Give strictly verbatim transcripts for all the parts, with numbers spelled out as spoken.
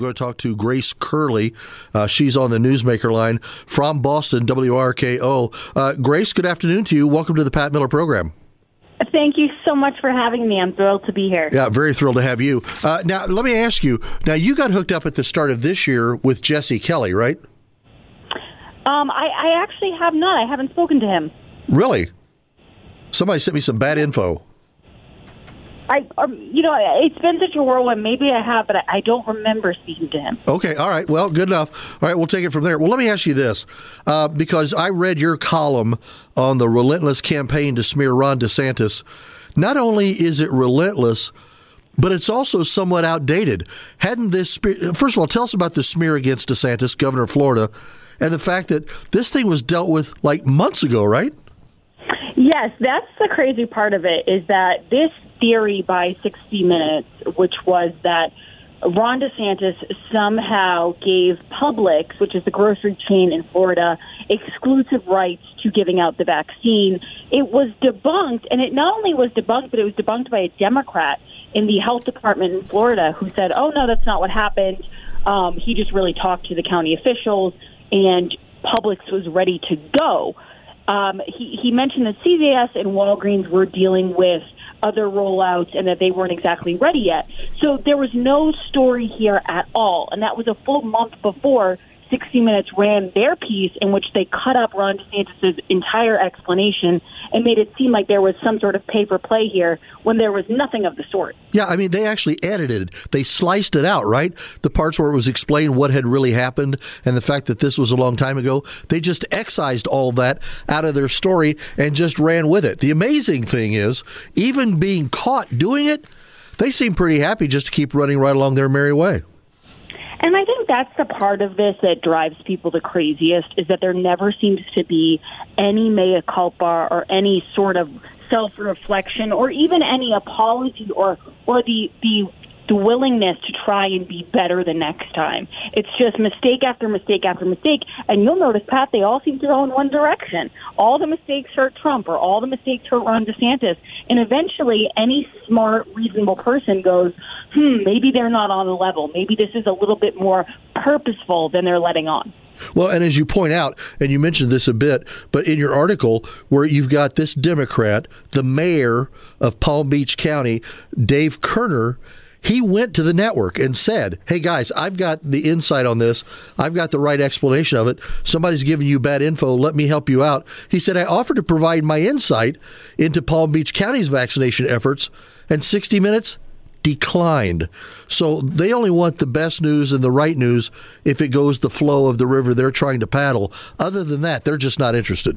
We're going to talk to Grace Curley. Uh, she's on the Newsmaker line from Boston, W R K O. Uh, Grace, good afternoon to you. Welcome to the Pat Miller Program. Thank you so much for having me. I'm thrilled to be here. Yeah, very thrilled to have you. Uh, now, let me ask you. Now, you got hooked up at the start of this year with Jesse Kelly, right? Um, I, I actually have not. I haven't spoken to him. Really? Somebody sent me some bad info. I, um, you know, it's been such a whirlwind. Maybe I have, but I, I don't remember speaking to him. Okay, all right. Well, good enough. All right, we'll take it from there. Well, let me ask you this, uh, because I read your column on the relentless campaign to smear Ron DeSantis. Not only is it relentless, but it's also somewhat outdated. Hadn't this, first of all, tell us about the smear against DeSantis, governor of Florida, and the fact that this thing was dealt with like months ago, right? Yes, that's the crazy part of it, is that this theory by sixty minutes, which was that Ron DeSantis somehow gave Publix, which is the grocery chain in Florida, exclusive rights to giving out the vaccine. It was debunked, and it not only was debunked, but it was debunked by a Democrat in the health department in Florida who said, oh, no, that's not what happened. Um, he just really talked to the county officials, and Publix was ready to go. Um, he, he mentioned that C V S and Walgreens were dealing with other rollouts and that they weren't exactly ready yet. So there was no story here at all. And that was a full month before sixty minutes ran their piece in which they cut up Ron DeSantis' entire explanation and made it seem like there was some sort of pay-for-play here when there was nothing of the sort. Yeah, I mean, they actually edited it. They sliced it out, right? The parts where it was explained what had really happened and the fact that this was a long time ago, they just excised all that out of their story and just ran with it. The amazing thing is, even being caught doing it, they seem pretty happy just to keep running right along their merry way. And I think that's the part of this that drives people the craziest, is that there never seems to be any mea culpa or any sort of self-reflection or even any apology or or the the the willingness to try and be better the next time. It's just mistake after mistake after mistake. And you'll notice, Pat, they all seem to go in one direction. All the mistakes hurt Trump or all the mistakes hurt Ron DeSantis. And eventually any smart, reasonable person goes, hmm, maybe they're not on the level. Maybe this is a little bit more purposeful than they're letting on. Well, and as you point out, and you mentioned this a bit, but in your article where you've got this Democrat, the mayor of Palm Beach County, Dave Kerner, he went to the network and said, hey, guys, I've got the insight on this. I've got the right explanation of it. Somebody's giving you bad info. Let me help you out. He said, I offered to provide my insight into Palm Beach County's vaccination efforts, and sixty minutes declined. So they only want the best news and the right news if it goes the flow of the river they're trying to paddle. Other than that, they're just not interested.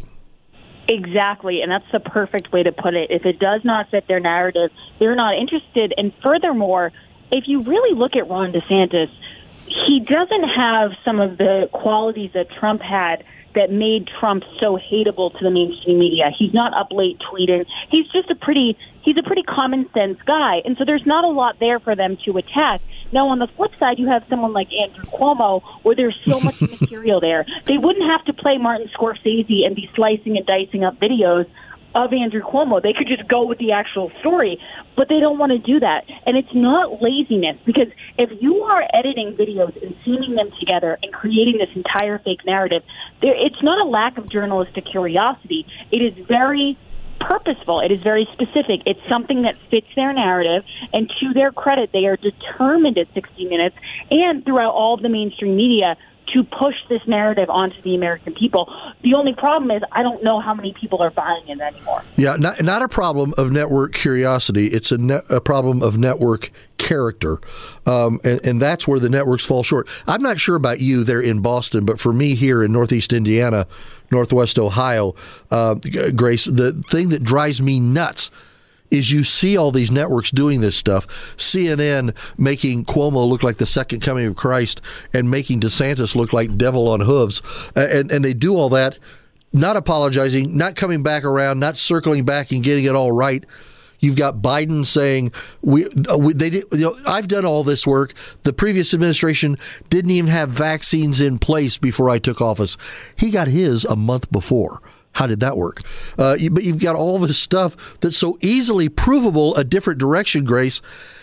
Exactly, and that's the perfect way to put it. If it does not fit their narrative, they're not interested. And furthermore, if you really look at Ron DeSantis, he doesn't have some of the qualities that Trump had that made Trump so hateable to the mainstream media. He's not up late tweeting. He's just a pretty he's a pretty common sense guy. And so there's not a lot there for them to attack. Now, on the flip side, you have someone like Andrew Cuomo, where there's so much material there. They wouldn't have to play Martin Scorsese and be slicing and dicing up videos of Andrew Cuomo. They could just go with the actual story, but they don't want to do that. And it's not laziness, because if you are editing videos and seaming them together and creating this entire fake narrative, there, it's not a lack of journalistic curiosity. It is very purposeful. It is very specific. It's something that fits their narrative, and to their credit, they are determined at sixty minutes and throughout all of the mainstream media to push this narrative onto the American people. The only problem is I don't know how many people are buying it anymore. Yeah, not, not a problem of network curiosity. It's a, ne- a problem of network character, um, and, and that's where the networks fall short. I'm not sure about you there in Boston, but for me here in Northeast Indiana, Northwest Ohio, uh, Grace, the thing that drives me nuts is you see all these networks doing this stuff. C N N making Cuomo look like the second coming of Christ and making DeSantis look like devil on hooves. And, and they do all that, not apologizing, not coming back around, not circling back and getting it all right. You've got Biden saying, "We, we they did. You know, I've done all this work. The previous administration didn't even have vaccines in place before I took office. He got his a month before." How did that work? Uh, you, but you've got all this stuff that's so easily provable a different direction, Grace.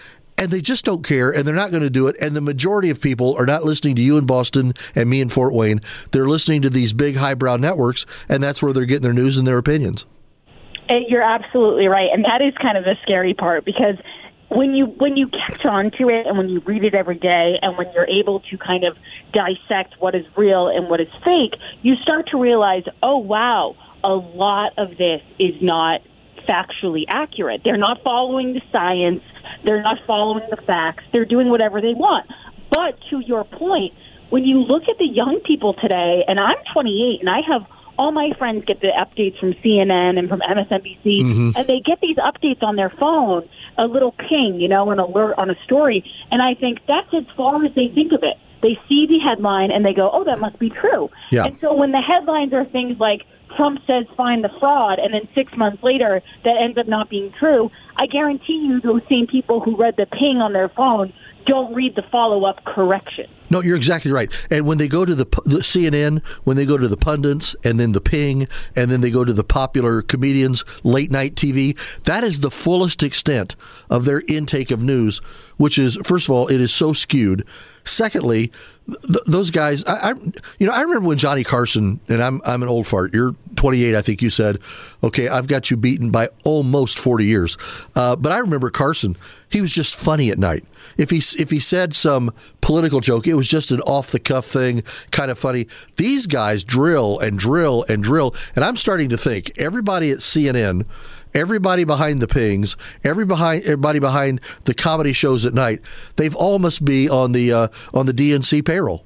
and they just don't care, and they're not going to do it. And the majority of people are not listening to you in Boston and me in Fort Wayne. They're listening to these big highbrow networks, and that's where they're getting their news and their opinions. You're absolutely right, and that is kind of the scary part, because when you when you catch on to it and when you read it every day and when you're able to kind of dissect what is real and what is fake, you start to realize, oh, wow, a lot of this is not factually accurate. They're not following the science. They're not following the facts. They're doing whatever they want. But to your point, when you look at the young people today, and I'm twenty-eight, and I have all my friends get the updates from C N N and from M S N B C, mm-hmm. and they get these updates on their phone, a little ping, you know, an alert on a story, and I think that's as far as they think of it. They see the headline, and they go, oh, that must be true. Yeah. And so when the headlines are things like, Trump says find the fraud, and then six months later that ends up not being true, I guarantee you those same people who read the ping on their phone don't read the follow-up correction. No, you're exactly right. And when they go to the, the C N N, when they go to the pundits, and then the ping, and then they go to the popular comedians, late-night T V, that is the fullest extent of their intake of news, which is, first of all, it is so skewed. Secondly, th- those guys, I, I, you know, I remember when Johnny Carson, and I'm I'm an old fart. You're twenty-eight, I think you said. Okay, I've got you beaten by almost forty years. Uh, but I remember Carson. He was just funny at night. If he if he said some political joke, it was just an off the cuff thing, kind of funny. These guys drill and drill and drill, and I'm starting to think everybody at C N N. Everybody behind the pings, every behind, everybody behind the comedy shows at night, they've all must be on the uh, on the D N C payroll.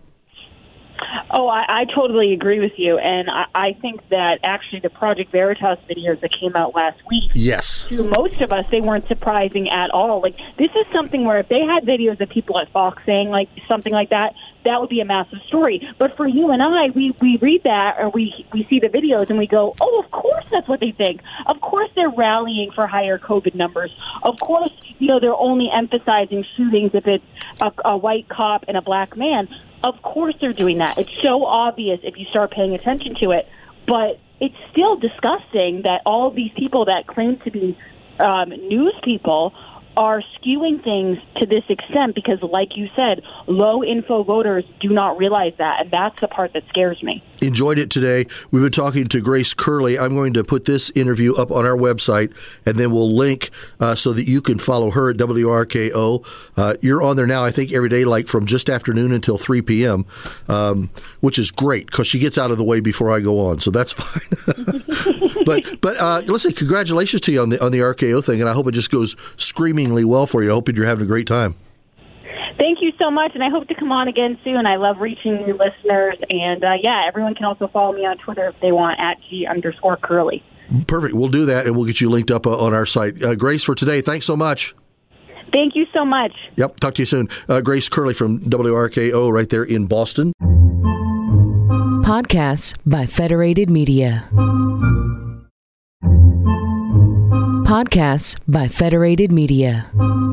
Oh, I, I totally agree with you, and I, I think that actually the Project Veritas videos that came out last week, yes, to most of us, they weren't surprising at all. Like, this is something where if they had videos of people at Fox saying like something like that, that would be a massive story. But for you and I, we, we read that or we we see the videos and we go, oh, of course that's what they think. Of course they're rallying for higher COVID numbers. Of course, you know, they're only emphasizing shootings if it's a, a white cop and a black man. Of course they're doing that. It's so obvious if you start paying attention to it. But it's still disgusting that all these people that claim to be um, news people are skewing things to this extent because, like you said, low-info voters do not realize that, and that's the part that scares me. Enjoyed it today. We've been talking to Grace Curley. I'm going to put this interview up on our website, and then we'll link uh, so that you can follow her at W R K O. Uh, you're on there now, I think, every day, like from just afternoon until three p.m., um, which is great because she gets out of the way before I go on, so that's fine. but but uh, listen, congratulations to you on the on the R K O thing, and I hope it just goes screamingly well for you. I hope you're having a great time. Thank you so much, and I hope to come on again soon. I love reaching new listeners, and uh, yeah, everyone can also follow me on Twitter if they want, at G underscore Curley. Perfect. We'll do that, and we'll get you linked up uh, on our site. Uh, Grace, for today, thanks so much. Thank you so much. Yep, talk to you soon. Uh, Grace Curley from W R K O right there in Boston. Podcasts by Federated Media. Podcasts by Federated Media.